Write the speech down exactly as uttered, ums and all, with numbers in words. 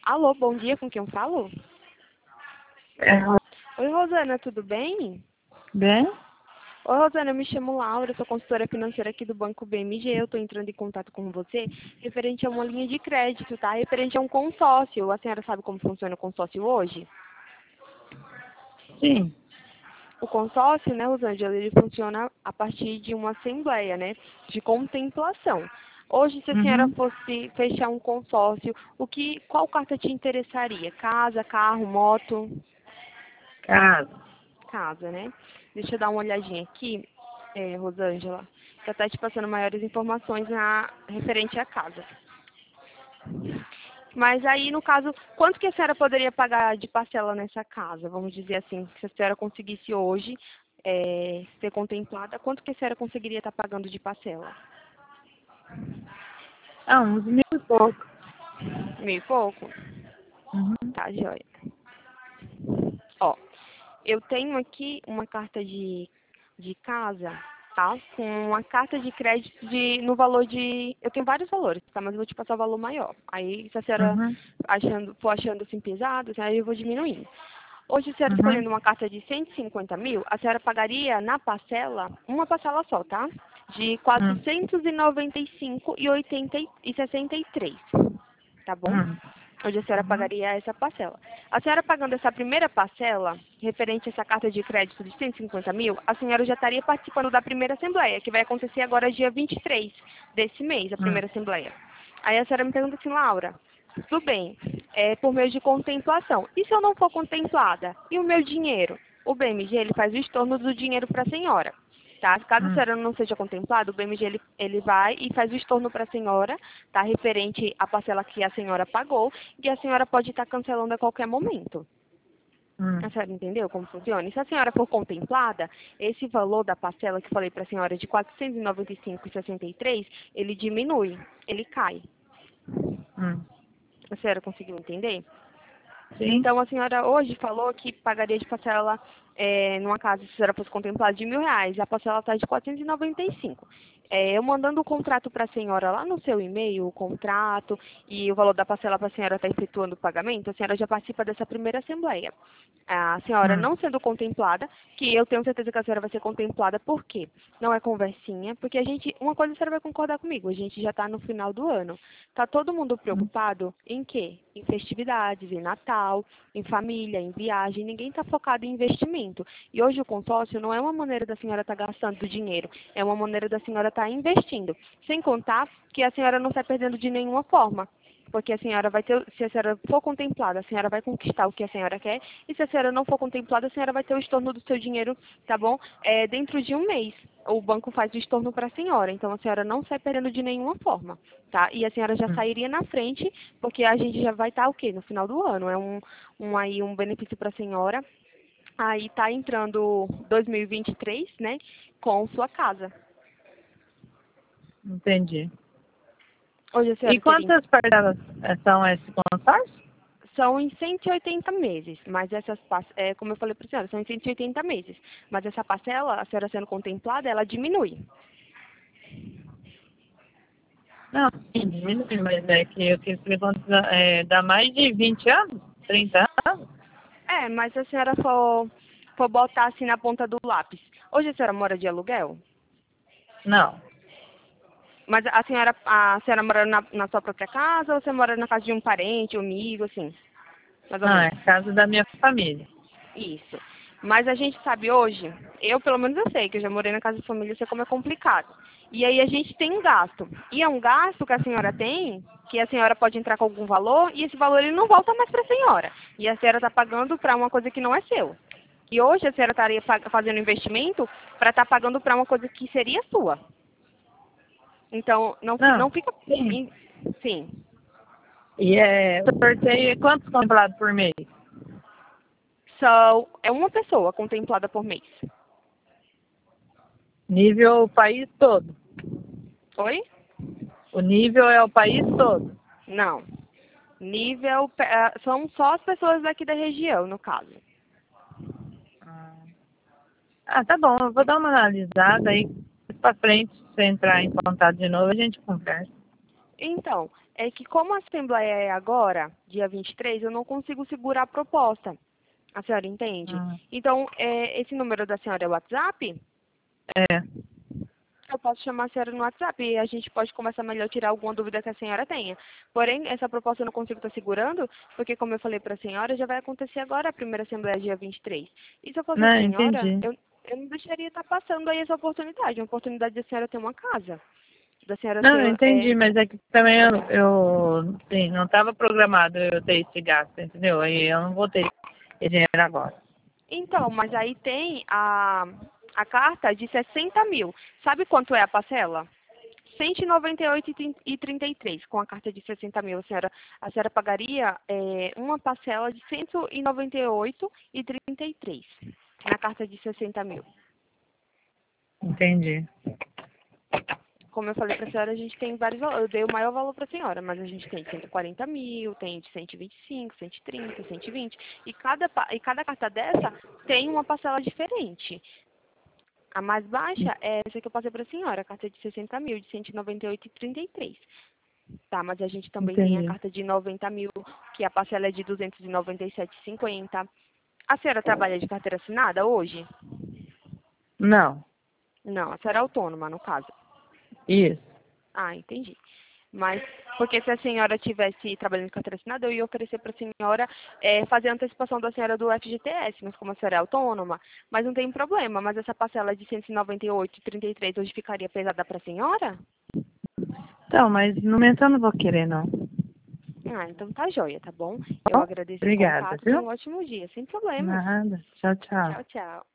Alô, bom dia, com quem eu falo? É, Oi, Rosana, tudo bem? bem? Oi, Rosana, eu me chamo Laura, eu sou consultora financeira aqui do Banco B M G. Eu estou entrando em contato com você referente a uma linha de crédito, tá? Referente a um consórcio. A senhora sabe como funciona o consórcio hoje? Sim. O consórcio, né, Rosângela, ele funciona a partir de uma assembleia, né, de contemplação. Hoje, se a senhora Uhum. fosse fechar um consórcio, o que, qual carta te interessaria? Casa, carro, moto? Casa. Casa, né? Deixa eu dar uma olhadinha aqui, é, Rosângela, para estar te passando maiores informações na, referente à casa. Mas aí, no caso, quanto que a senhora poderia pagar de parcela nessa casa? Vamos dizer assim, se a senhora conseguisse hoje é, ser contemplada, quanto que a senhora conseguiria estar pagando de parcela? Ah, uns mil e pouco. Meio pouco? Uhum. Tá, joia. Ó, eu tenho aqui uma carta de, de casa, tá? Com uma carta de crédito de, no valor de... Eu tenho vários valores, tá? Mas eu vou te passar o valor maior. Aí, se a senhora Uhum. achando, for achando assim pesado, aí eu vou diminuindo. Hoje, a senhora Uhum. escolhendo uma carta de cento e cinquenta mil, a senhora pagaria na parcela, uma parcela só, tá? De Uhum. quatrocentos e noventa e cinco reais e sessenta e três centavos, tá bom? Uhum. Onde a senhora Uhum. pagaria essa parcela. A senhora pagando essa primeira parcela, referente a essa carta de crédito de cento e cinquenta mil, a senhora já estaria participando da primeira assembleia, que vai acontecer agora dia vinte e três desse mês, a Uhum. primeira assembleia. Aí a senhora me pergunta assim, Laura, tudo bem, é por meio de contemplação. E se eu não for contemplada? E o meu dinheiro? O B M G, ele faz o estorno do dinheiro para a senhora. Tá? Caso a Uhum. senhora não seja contemplada, o B M G ele, ele vai e faz o estorno para a senhora, tá? Referente à parcela que a senhora pagou, e a senhora pode estar cancelando a qualquer momento. A Uhum. senhora entendeu como funciona? E se a senhora for contemplada, esse valor da parcela que eu falei para a senhora de quatrocentos e noventa e cinco reais e sessenta e três centavos, ele diminui, ele cai. Uhum. A senhora conseguiu entender? Sim. Então, a senhora hoje falou que pagaria de parcela, é, numa casa, se a senhora fosse contemplada, de mil reais. A parcela está de quatrocentos e noventa e cinco. É, eu mandando o contrato para a senhora lá no seu e-mail, o contrato e o valor da parcela para a senhora estar efetuando o pagamento, a senhora já participa dessa primeira assembleia. A senhora Uhum. não sendo contemplada, que eu tenho certeza que a senhora vai ser contemplada, por quê? Não é conversinha, porque a gente, uma coisa a senhora vai concordar comigo, a gente já está no final do ano. Está todo mundo Uhum. preocupado em quê? Em festividades, em Natal, em família, em viagem. Ninguém está focado em investimento. E hoje o consórcio não é uma maneira da senhora estar gastando dinheiro, é uma maneira da senhora estar investindo. Sem contar que a senhora não está perdendo de nenhuma forma. Porque a senhora vai ter, se a senhora for contemplada, a senhora vai conquistar o que a senhora quer. E se a senhora não for contemplada, a senhora vai ter o estorno do seu dinheiro, tá bom? É, dentro de um mês. O banco faz o estorno para a senhora. Então a senhora não sai perdendo de nenhuma forma, tá? E a senhora já Uhum. sairia na frente, porque a gente já vai estar o quê? No final do ano. É um, um aí um benefício para a senhora. Aí tá entrando dois mil e vinte e três, né? Com sua casa. Entendi. Hoje a E senhora teria quantas parcelas eh, são esse consórcio? São em cento e oitenta meses, mas essas, par- é, como eu falei para a senhora, são em cento e oitenta meses. Mas essa parcela, a senhora sendo contemplada, ela diminui. Não, sim, diminui, mas é que eu quis perguntar, é, dá mais de vinte anos? Trinta anos? É, mas se a senhora for, for botar assim na ponta do lápis. Hoje a senhora mora de aluguel? Não. Mas a senhora, a senhora mora na, na sua própria casa ou você mora na casa de um parente, um amigo, assim? Mais ou Não, é menos. casa da minha família. Isso. Mas a gente sabe hoje, eu pelo menos eu sei, que eu já morei na casa de família, eu sei como é complicado. E aí a gente tem um gasto. E é um gasto que a senhora tem, que a senhora pode entrar com algum valor, e esse valor ele não volta mais para a senhora. E a senhora está pagando para uma coisa que não é seu. E hoje a senhora estaria pag- fazendo investimento para estar pagando para uma coisa que seria sua. Então, não, fi- não Não, fica... sim. em- Sim. E é, o sorteio é quantos contemplados por mês? Só é uma pessoa contemplada por mês. Nível país todo. Oi? O nível é o país todo. Não. Nível, eh, são só as pessoas daqui da região, no caso. Ah, Ah, tá bom, eu vou dar uma analisada aí. Mais pra frente, se você entrar em contato de novo, a gente conversa. Então, é que como a Assembleia é agora, dia vinte e três, eu não consigo segurar a proposta. A senhora entende? Ah, Então, é, esse número da senhora é o WhatsApp? é. Eu posso chamar a senhora no WhatsApp e a gente pode conversar melhor, tirar alguma dúvida que a senhora tenha. Porém, essa proposta eu não consigo estar segurando, porque como eu falei para a senhora, já vai acontecer agora a primeira Assembleia dia vinte e três. E se eu fosse a Não, senhora, entendi. eu, eu não deixaria estar passando aí essa oportunidade, uma oportunidade da senhora ter uma casa. Da senhora Não, eu ter, entendi, é, mas é que também eu, eu sim, não estava programado eu ter esse gasto, entendeu? Aí eu não vou ter esse dinheiro agora. Então, mas aí tem a, a carta de sessenta mil. Sabe quanto é a parcela? cento e noventa e oito reais e trinta e três. Com a carta de sessenta mil, a senhora, a senhora pagaria é, uma parcela de cento e noventa e oito reais e trinta e três na carta de sessenta mil. Entendi. Como eu falei para a senhora, a gente tem vários valores. Eu dei o maior valor para a senhora, mas a gente tem cento e quarenta mil, tem de cento e vinte e cinco, cento e trinta, cento e vinte. E cada, pa- e cada carta dessa tem uma parcela diferente. A mais baixa é essa que eu passei para a senhora, a carta de sessenta mil, de cento e noventa e oito reais e trinta e três. Tá, mas a gente também tem a Entendi. carta de noventa mil, que a parcela é de duzentos e noventa e sete reais e cinquenta. A senhora trabalha de carteira assinada hoje? Não, Não, a senhora é autônoma, no caso. isso. Ah, entendi. Mas, porque se a senhora tivesse trabalhando de carteira assinada, eu ia oferecer para a senhora é, fazer a antecipação da senhora do F G T S, mas como a senhora é autônoma, mas não tem problema. Mas essa parcela de cento e noventa e oito reais e trinta e três hoje ficaria pesada para a senhora? Então, mas no momento eu não vou querer, não. Ah, então tá joia, tá bom? Eu Bom, agradeço o obrigada, contato, tenha viu? um ótimo dia, sem problemas. Nada. Tchau, tchau. Tchau, tchau.